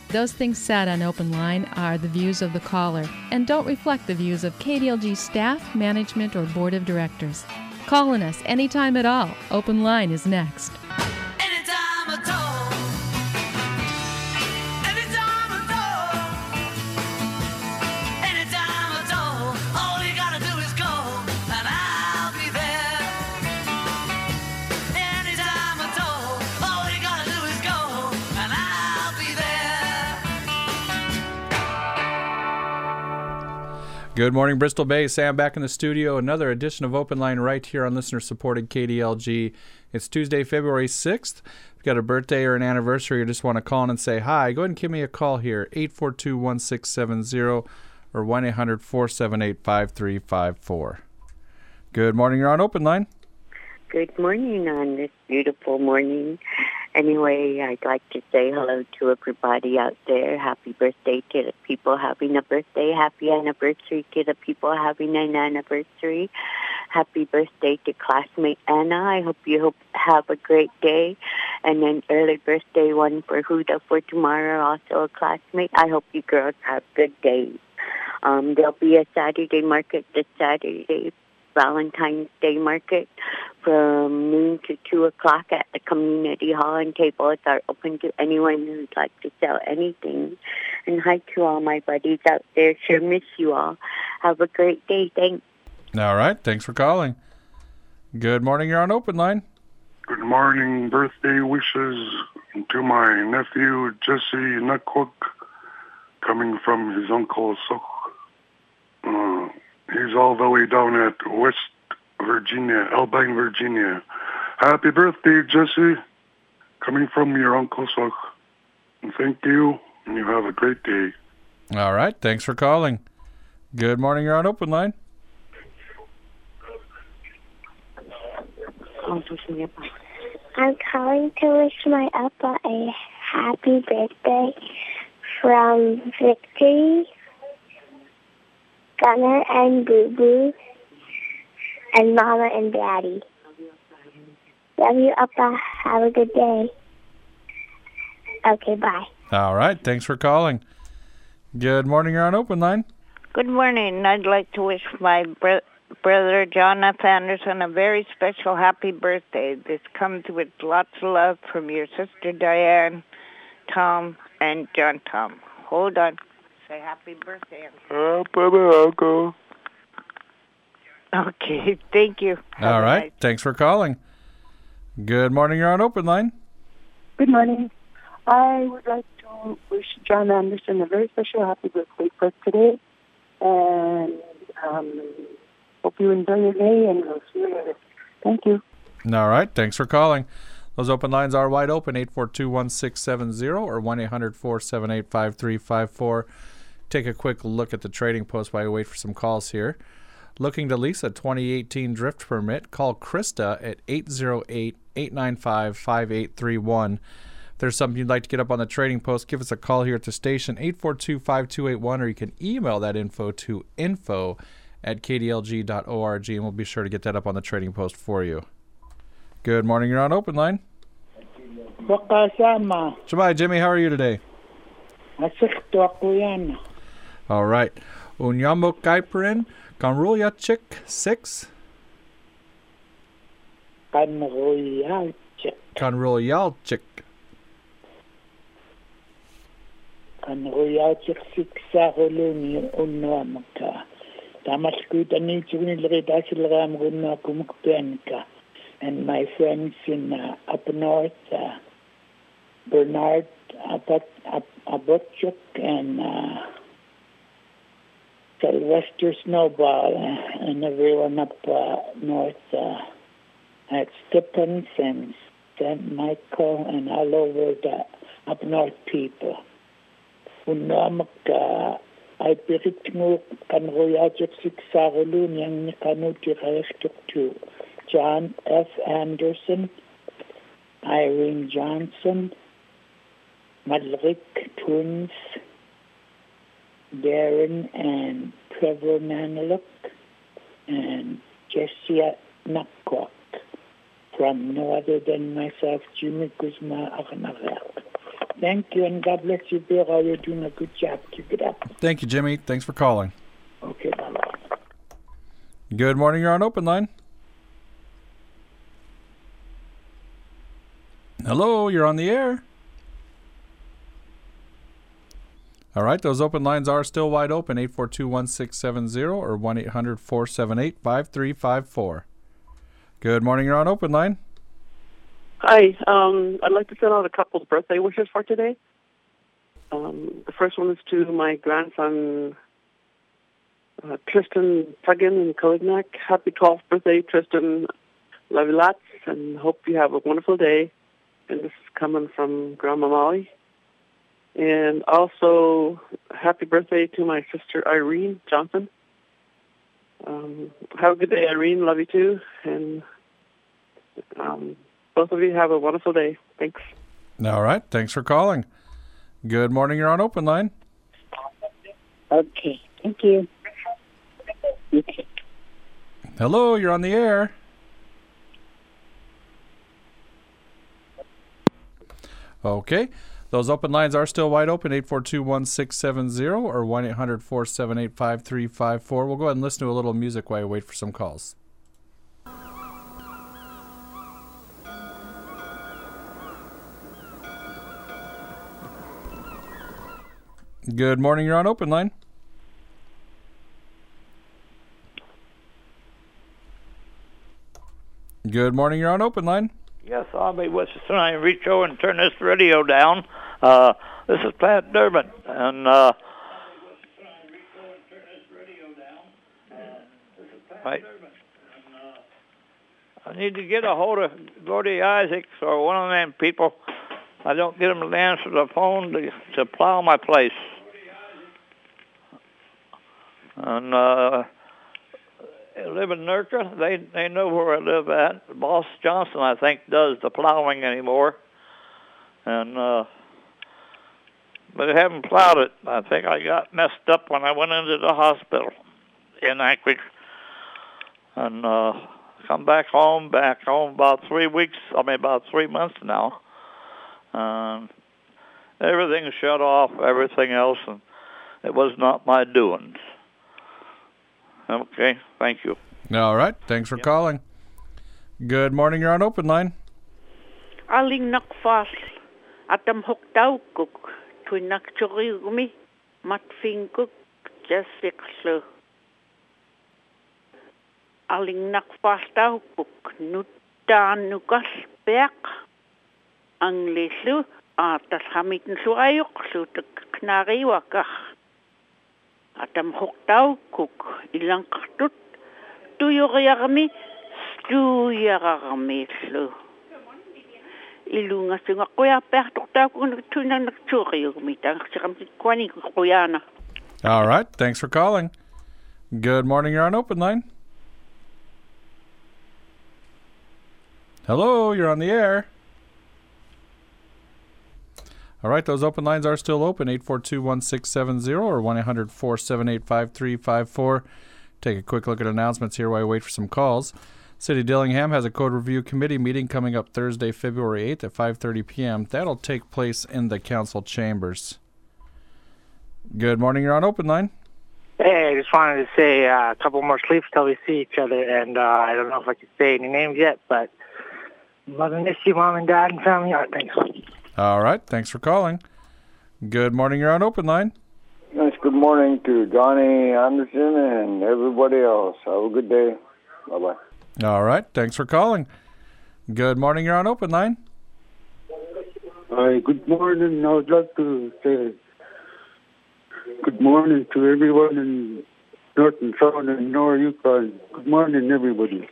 Those things said on Open Line are the views of the caller and don't reflect the views of KDLG staff, management, or board of directors. Call on us anytime at all. Open Line is next. Anytime at all. Anytime at all. Anytime at all. All you gotta do is call and I'll be there. Anytime at all. All you gotta do is call and I'll be there. Good morning, Bristol Bay. Sam back in the studio. Another edition of Open Line right here on listener-supported KDLG. It's Tuesday, February 6th. If you've got a birthday or an anniversary or just want to call in and say hi, go ahead and give me a call here, 842-1670 or 1-800-478-5354. Good morning. You're on Open Line. Good morning on this beautiful morning. Anyway, I'd like to say hello to everybody out there. Happy birthday to the people having a birthday. Happy anniversary to the people having an anniversary. Happy birthday to classmate Anna. I hope you have a great day. And an early birthday one for Huda for tomorrow, also a classmate. I hope you girls have good days. There'll be a Saturday market this Saturday, Valentine's Day market from noon to 2 o'clock at the community hall, and tables are open to anyone who'd like to sell anything. And hi to all my buddies out there. Sure miss you all. Have a great day. Thanks. All right. Thanks for calling. Good morning. You're on Open Line. Good morning. Birthday wishes to my nephew, Jesse Nuckwook, coming from his uncle, Sok. He's all the way down at West Virginia, Albine, Virginia. Happy birthday, Jesse, coming from your Uncle Sok. And thank you, and you have a great day. All right. Thanks for calling. Good morning. You're on Open Line. I'm calling to wish my Appa a happy birthday from Victory, Gunner, and Boo Boo, and Mama and Daddy. Love you, Appa. Have a good day. Okay, bye. All right. Thanks for calling. Good morning. You're on Open Line. Good morning. I'd like to wish my brother John F. Anderson a very special happy birthday. This comes with lots of love from your sister Diane, Tom, and John Tom. Hold on. Say happy birthday. Uncle. Okay, thank you. All right. Thanks for calling. Good morning. You're on Open Line. Good morning. I would like to wish John Anderson a very special happy birthday for today. And hope you enjoy your day, and we'll see you later. Thank you. All right. Thanks for calling. Those open lines are wide open, 842-1670 or 1-800-478-5354. Take a quick look at the trading post while we wait for some calls here. Looking to lease a 2018 drift permit, call Krista at 808-895-5831. If there's something you'd like to get up on the trading post, give us a call here at the station, 842-5281, or you can email that info to info@kdlg.org, and we'll be sure to get that up on the trading post for you. Good morning. You're on Open Line. Shabay, Jimmy, how are you today? All right. Unyamo Kaiperin, Kanrulyachik 6. Kanrulyalchik. Kanrulyalchik 6 Saroluni Unyamaka. Tamaskuta Nichunilredasilram Guna Kumukpenka. And my friends in up north, Bernard Abotchuk and Sylvester Snowball, and everyone up north at Stephens and St. Michael and all over the up north people. Unamak ay piritngo kanroyajak siksarulun yang kanutirayastuk John F. Anderson, Irene Johnson, Madrik twins, Darren and Trevor Maniluk, and Jessia Nakwak, from no other than myself, Jimmy Guzma Akanavel. Thank you, and God bless you, Bill. You're doing a good job. Keep it up. Thank you, Jimmy. Thanks for calling. Okay, bye-bye. Good morning. You're on Open Line. Hello, you're on the air. All right, those open lines are still wide open, 842-1670 or 1-800-478-5354. Good morning, you're on Open Line. Hi, I'd like to send out a couple of birthday wishes for today. The first one is to my grandson, Tristan Tuggin in Colignac. Happy 12th birthday, Tristan. Love you lots, and hope you have a wonderful day. And this is coming from Grandma Molly. And also, happy birthday to my sister Irene Johnson. Have a good day, Irene. Love you too. And both of you have a wonderful day. Thanks. All right. Thanks for calling. Good morning. You're on Open Line. Okay. Thank you. Okay. Hello. You're on the air. Okay. Those open lines are still wide open, 842-1670 or 1-800-478-5354. We'll go ahead and listen to a little music while you wait for some calls. Good morning. You're on Open Line. Good morning. You're on Open Line. Yes, I'll be with you tonight. Reach over and turn this radio down. This is Pat Durbin, and right. I need to get a hold of Gordy Isaacs or one of them people. I don't get them to answer the phone to plow my place. And I live in Nurka. They know where I live at. Boss Johnson, I think, does the plowing anymore. And but I haven't plowed it. I think I got messed up when I went into the hospital in Anchorage. And come back home about 3 months now. Everything shut off, everything else, and it was not my doings. Okay, thank you. All right, thanks for calling. Good morning, you're on Open Line. Aling nakfas atam hoktaukuk tuinak chorigumi matfinguk jasiklo. Aling nakfas taukuk nutanukas pek ang leslu atas hamitin suayuk sutak knariwakah. Atam hoktaukuk ilang katut tuyoriarami stuyarami slu. Ilunga singa kuya pertuktaukuk tuinak nakchorigumi tang sikamit kwani kuyana. All right, thanks for calling. Good morning, you're on Open Line. Hello, you're on the air. All right, those open lines are still open, 842-1670 or 1-800-478-5354. Take a quick look at announcements here while I wait for some calls. City of Dillingham has a code review committee meeting coming up Thursday, February 8th at 5:30 p.m. That'll take place in the council chambers. Good morning, you're on Open Line. Hey, I just wanted to say a couple more sleeps till we see each other, and I don't know if I can say any names yet, but love and miss you, Mom and Dad and family. All right, thanks. All right, thanks for calling. Good morning, you're on Open Line. Yes, good morning to Johnny Anderson and everybody else. Have a good day. Bye-bye. All right, thanks for calling. Good morning, you're on Open Line. Hi, good morning. I would like to say good morning to everyone in North and South and North Yukon. Good morning, everybody.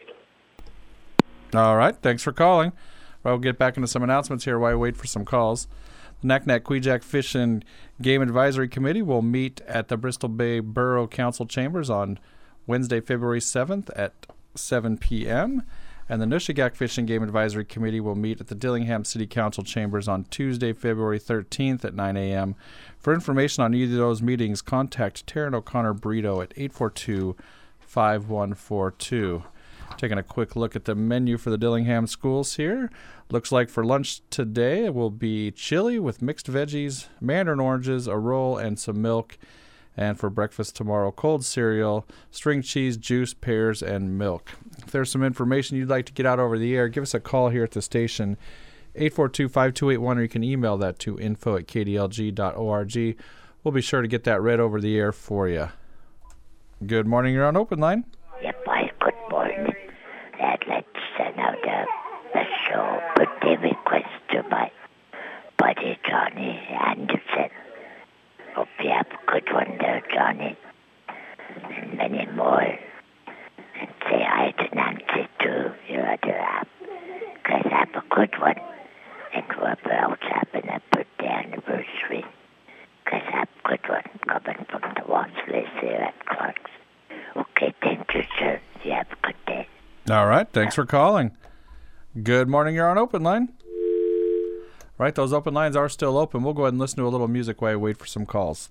All right, thanks for calling. We'll get back into some announcements here while I wait for some calls. The Naknek Kvichak Fish and Game Advisory Committee will meet at the Bristol Bay Borough Council Chambers on Wednesday, February 7th at 7 p.m. And the Nushagak Fish and Game Advisory Committee will meet at the Dillingham City Council Chambers on Tuesday, February 13th at 9 a.m. For information on either of those meetings, contact Taryn O'Connor Brito at 842-5142. Taking a quick look at the menu for the Dillingham schools here. Looks like for lunch today it will be chili with mixed veggies, mandarin oranges, a roll, and some milk. And for breakfast tomorrow, cold cereal, string cheese, juice, pears, and milk. If there's some information you'd like to get out over the air, give us a call here at the station, 842-5281, or you can email that to info@kdlg.org. We'll be sure to get that read over the air for you. Good morning, you're on Open Line. Yep, good morning. I'd like to send out a special birthday request to my buddy Johnny Anderson. Hope you have a good one there, Johnny. And many more. And say hi to Nancy too, your other app. Guys, have a good one. And whoever else having a birthday anniversary. Guys, have a good one. Coming from the watch list here at Clark's. Okay, thank you, sir. You have a good day. All right, thanks for calling. Good morning, you're on Open Line. Right, those open lines are still open. We'll go ahead and listen to a little music while I wait for some calls.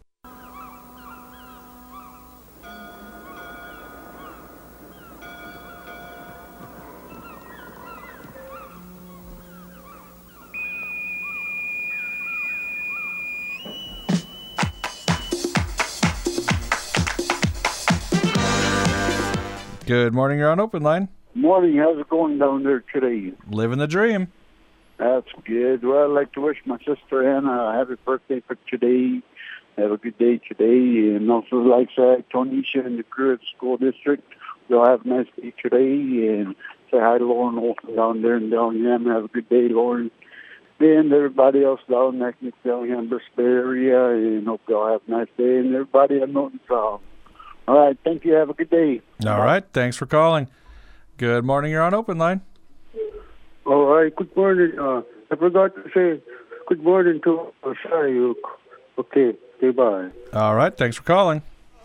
Good morning, you're on Open Line. Morning, how's it going down there today? Living the dream. That's good. Well, I'd like to wish my sister Anna a happy birthday for today. Have a good day today. And also like to Tonisha and the crew at the school district. They'll have a nice day today. And say hi to Lauren Olson down there in Dillingham. Have a good day, Lauren. And everybody else down there in the Dillingham, Bristol area. And hope y'all have a nice day. And everybody at Norton South. All right, thank you. Have a good day. All right, thanks for calling. Good morning, you're on Open Line. All right, good morning. I forgot to say good morning to Sayuk. Okay, goodbye. All right, thanks for calling.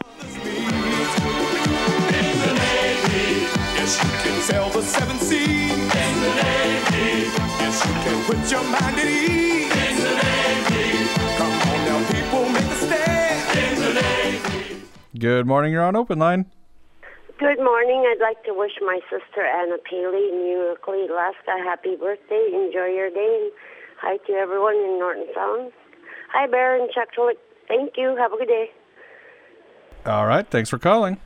Yes, you can sail the seven seas. In the Navy. Yes, you can put your mind at ease. In the Navy. Come on now, people, make a stand. In the Navy. Good morning, you're on Open Line. Good morning. I'd like to wish my sister Anna Paley in Uniqua, Alaska, happy birthday. Enjoy your day. And hi to everyone in Norton Sound. Hi, Bear and Chuck Tulloch. Thank you. Have a good day. All right, thanks for calling.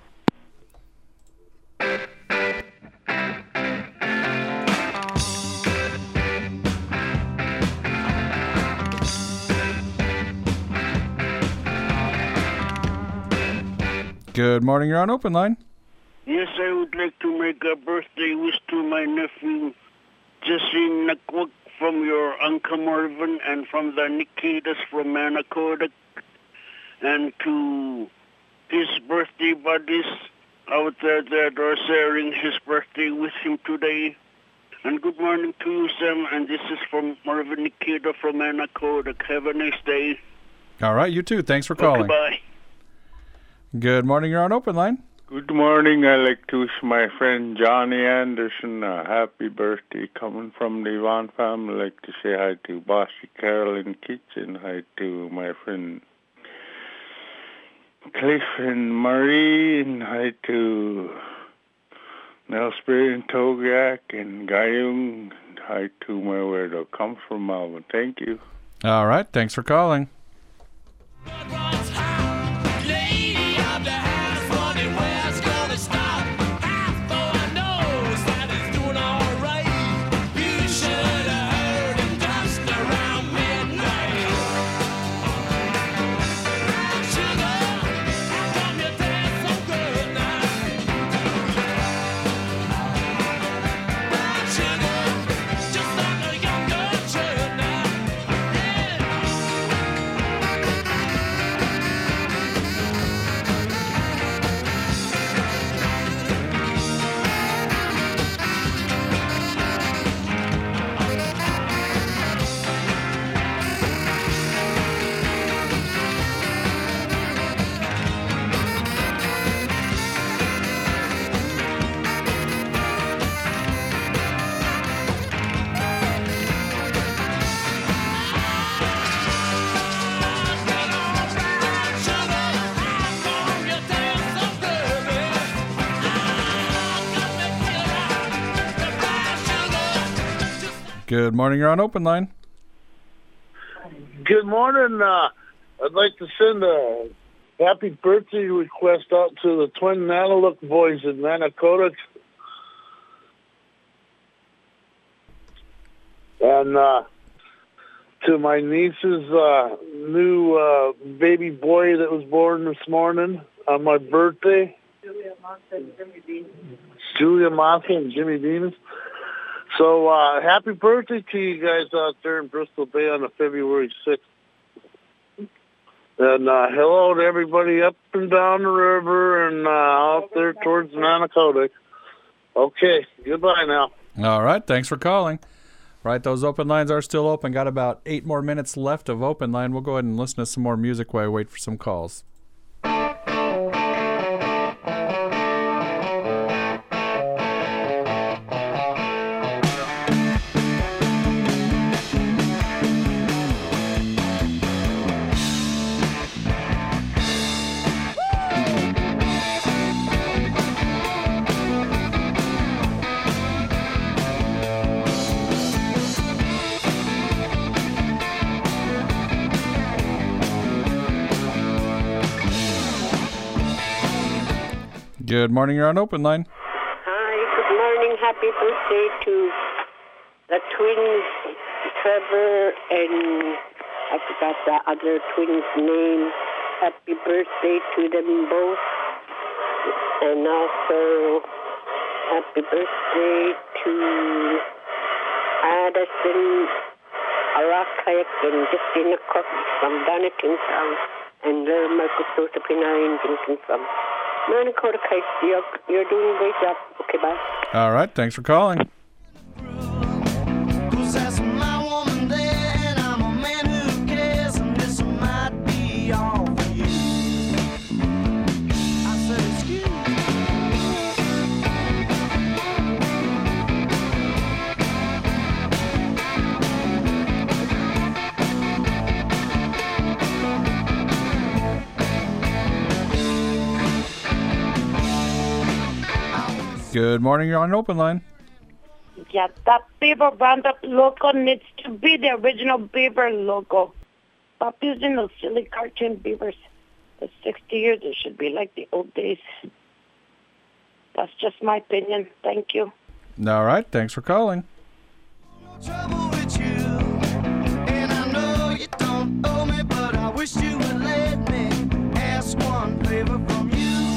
Good morning, you're on Open Line. Yes, I would like to make a birthday wish to my nephew, Jesse Nakwak, from your Uncle Marvin, and from the Nikitas from Manakodak, and to his birthday buddies out there that are sharing his birthday with him today. And good morning to you, Sam, and this is from Marvin Nikita from Manakodak. Have a nice day. All right, you too. Thanks for calling. Bye. Good morning, you're on Open Line. Good morning. I'd like to wish my friend Johnny Anderson a happy birthday. Coming from the Yvonne family, I'd like to say hi to Bossy Carolyn Kitchen, hi to my friend Cliff and Marie, and hi to Nelsbury and Togiak and Gayung, and hi to my weirdo. Comes from Melbourne. Thank you. All right, thanks for calling. Good morning. You're on Open Line. Good morning. I'd like to send a happy birthday request out to the twin Nanalook boys in Manakota. And to my niece's new baby boy that was born this morning on my birthday. Julia Massa and Jimmy Venus. So happy birthday to you guys out there in Bristol Bay on the February 6th. And hello to everybody up and down the river and out there towards Nanakota. Okay, goodbye now. All right, thanks for calling. Right, those open lines are still open. Got about 8 more minutes left of open line. We'll go ahead and listen to some more music while I wait for some calls. Good morning. You're on Open Line. Hi. Good morning. Happy birthday to the twins, Trevor, and I forgot the other twins' name. Happy birthday to them both. And also, happy birthday to Addison Arakayak and Justina Cook from Donington Town, and Michael Sosa Pina and from Manakota. You're doing a great job. Okay, bye. All right, thanks for calling. Good morning. You're on an Open Line. Yeah, that Beaver Roundup logo needs to be the original Beaver logo. Stop using those silly cartoon beavers. The 60 years, it should be like the old days. That's just my opinion. Thank you. All right. Thanks for calling. And I know you don't owe me, but I wish you would let me ask one favor from you.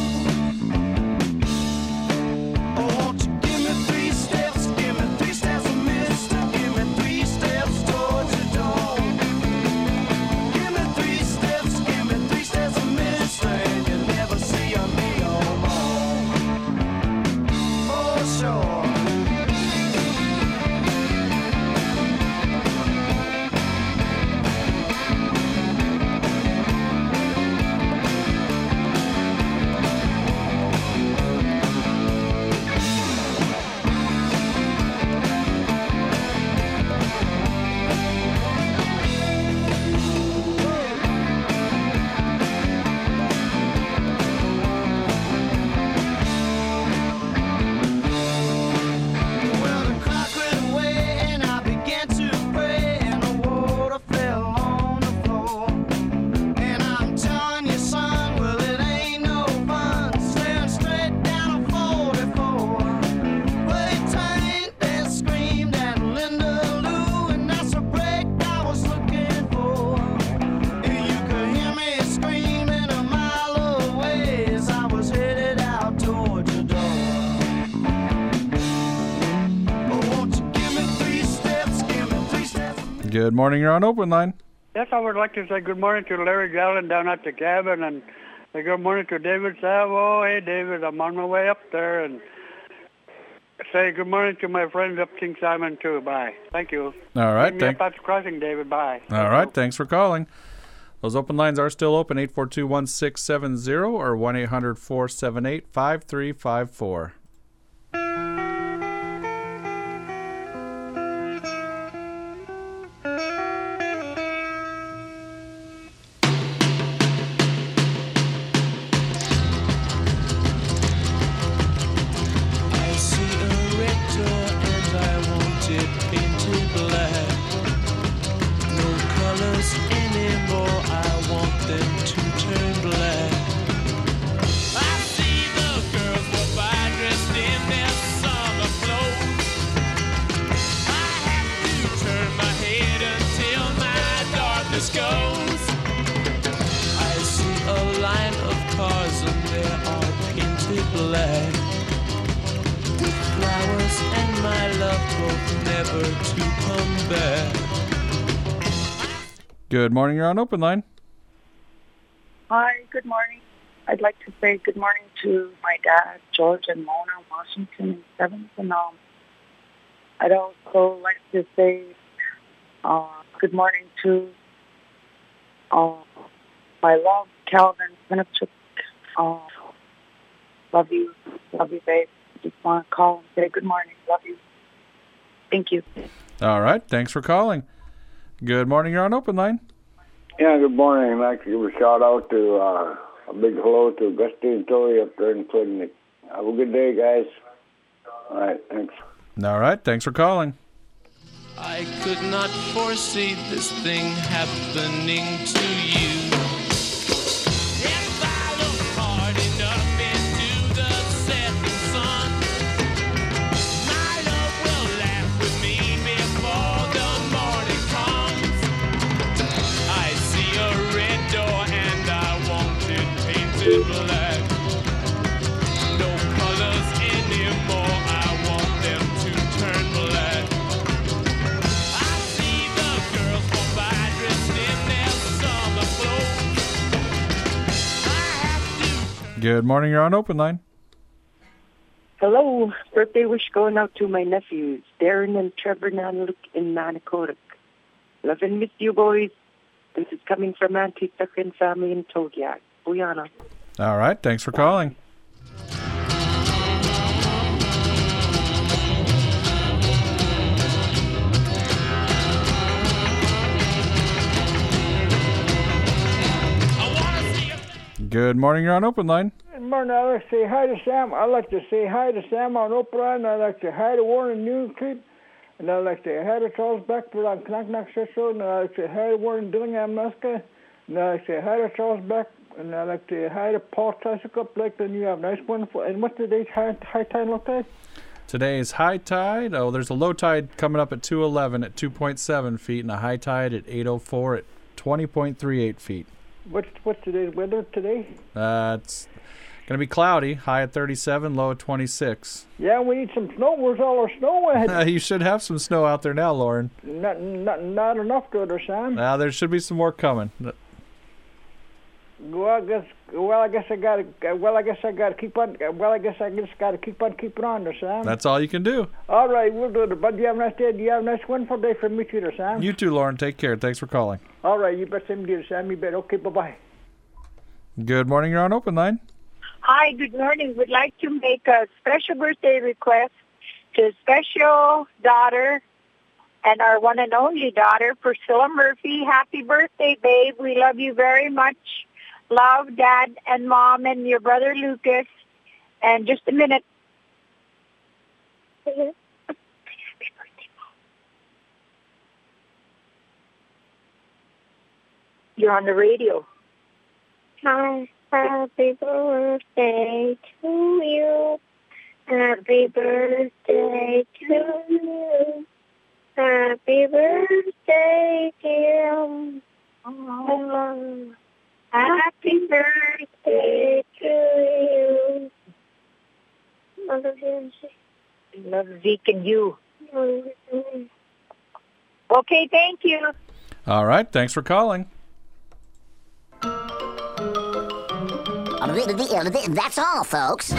Good morning. You're on Open Line. Yes, I would like to say good morning to Larry Gallen down at the cabin, and say good morning to David Savo. Hey, David, I'm on my way up there, and say good morning to my friends up King Simon, too. Bye. Thank you. All right. Meet me up at the crossing, David. Bye. All right. Thanks for calling. Those open lines are still open, 842-1670 or 1-800-478-5354. I see a red door and I want it painted blue. flag. Flowers and my love both never to come back. Good morning, you're on Open Line. Hi, good morning. I'd like to say good morning to my dad, George and Mona Washington in 7th, and I'd also like to say good morning to my love, Calvin Pinchuk. Love you, babe. Just want to call and say good morning. Love you. Thank you. All right, thanks for calling. Good morning, you're on Open Line. Yeah, good morning. I'd like to give a shout out to a big hello to Gusty and Tori up there in Clinton. Have a good day, guys. All right, thanks. All right, thanks for calling. I could not foresee this thing happening to you. If I look hard enough into the setting sun, my love will laugh with me before the morning comes. I see a red door and I want it painted black. No colors anymore, I want them to turn black. I see the girls go by dressed in their summer clothes. Good morning, you're on Open Line. Hello. Birthday wish going out to my nephews, Darren and Trevor Nanluk in Manicotic. Love and miss you, boys. This is coming from Auntie Tuck and family in Togiak. Buyana. All right, thanks for calling. Good morning, you're on Open Line. Good morning. I'd like to say hi to Sam. I'd like to say hi to Sam on Open Line. I'd like to say hi to Warren New Creep. And I'd like to say hi to Charles Beckford on Knock Road. And I'd like to say hi to Warren Dillingham, Muska. And I'd like to say hi to Charles Beck. And I'd like to say hi to Paul Tricycle Blake. And you have a nice, wonderful. And what's today's high tide look like? Today's high tide, there's a low tide coming up at 2:11 at 2.7 feet and a high tide at 8:04 at 20.38 feet. What's today's weather today? It's going to be cloudy, high at 37, low at 26. Yeah, we need some snow. Where's all our snow at? You should have some snow out there now, Lauren. Not enough to it, Sam. There should be some more coming. I guess I gotta keep on. I just gotta keep on keeping on there, Sam. That's all you can do. All right, we'll do it. But you have a nice day. You have a nice, wonderful day for me too, there, Sam. You too, Lauren. Take care. Thanks for calling. All right, you bet same deal, Sam. You bet. Okay, bye-bye. Good morning. You're on Open Line. Hi, good morning. Would like to make a special birthday request to a special daughter and our one and only daughter, Priscilla Murphy. Happy birthday, babe. We love you very much. Love, Dad and Mom and your brother Lucas. And just a minute. Happy birthday, Mom. You're on the radio. Hi, happy birthday to you. Happy birthday to you. Happy birthday, dear. Oh. Happy birthday to you. Love you. Love Zeke and you. Okay, thank you. All right, thanks for calling. That's all, folks.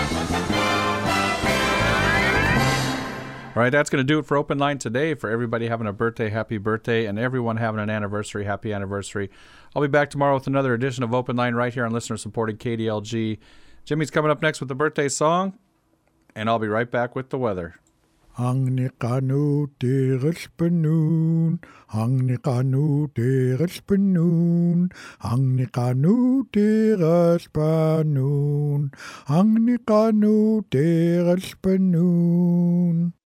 All right, that's going to do it for Open Line today. For everybody having a birthday, happy birthday, and everyone having an anniversary, happy anniversary. I'll be back tomorrow with another edition of Open Line right here on listener-supported KDLG. Jimmy's coming up next with the birthday song, and I'll be right back with the weather. Ang ni kanu teres penun, ang ni kanu teres penun, ang ni kanu teres penun, ang ni kanu teres penun.